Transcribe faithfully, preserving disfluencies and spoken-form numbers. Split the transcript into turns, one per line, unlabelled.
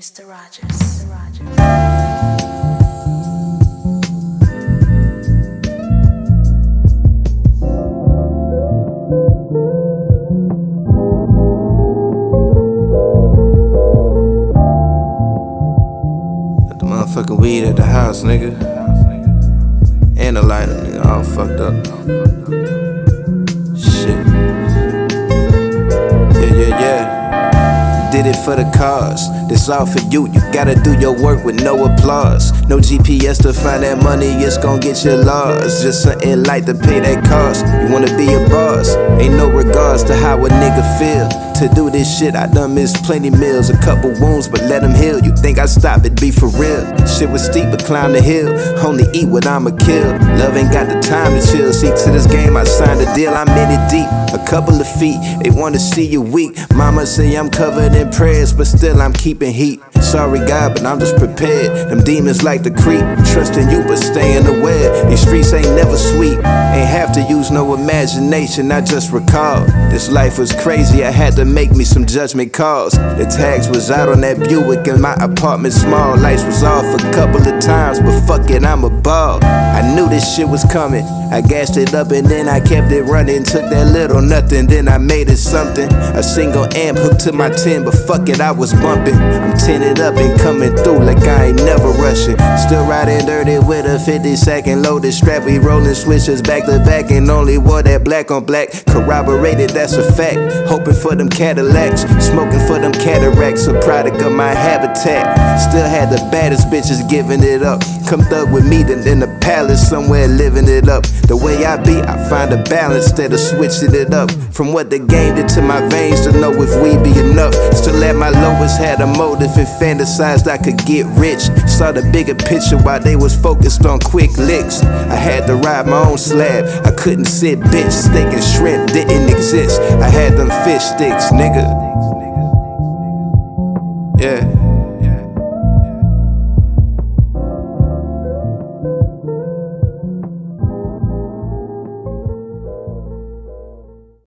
Mister Rogers. Mister Rogers.
The motherfucking weed at the house, nigga. And the lighter, nigga, all fucked up. Shit. Yeah, yeah, yeah. Did it for the cause. This all for you. You gotta do your work with no applause. No G P S to find that money, it's gon' get you lost. Just something light to pay that cost. You wanna be a boss. Ain't no regards to how a nigga feel. To do this shit, I done missed plenty meals, a couple wounds, but let them heal. You think I stop it, be for real. Shit was steep, but climb the hill. Only eat what I'ma kill. Love ain't got the time to chill. See, to this game, I signed a deal, I'm in it deep. A couple of feet, they wanna see you weak. Mama say I'm covered in prayers, but still I'm keeping heat. Sorry God, but I'm just prepared. Them demons like to creep. Trusting you, but staying aware. These streets ain't never sweet. Ain't have to use no imagination, I just recall. This life was crazy, I had to make me some judgment calls. The tags was out on that Buick and my apartment small. Lights was off a couple of times, but fuck it, I'm a ball. I knew this shit was coming. I gassed it up and then I kept it running. Took that little nothing, then I made it something. A single amp hooked to my tin, but fuck it, I was bumping. I'm tinted up and coming through like I ain't never rushing. Still riding dirty with a fifty second loaded strap. We rolling switches back to back and only wore that black on black. Corroborated, that's a fact. Hoping for them Cadillacs, smoking for them cataracts. A product of my habitat. Still had the baddest bitches giving it up. Come thug with me, then in the palace somewhere living it up. The way I be, I find a balance instead of switching it up. From what the game did to my veins to know if we be enough. Still at my lowest, had a motive and fantasized I could get rich. Saw the bigger picture while they was focused on quick licks. I had to ride my own slab, I couldn't sit, bitch. Steak and shrimp didn't exist. I had them fish sticks, nigga. Yeah.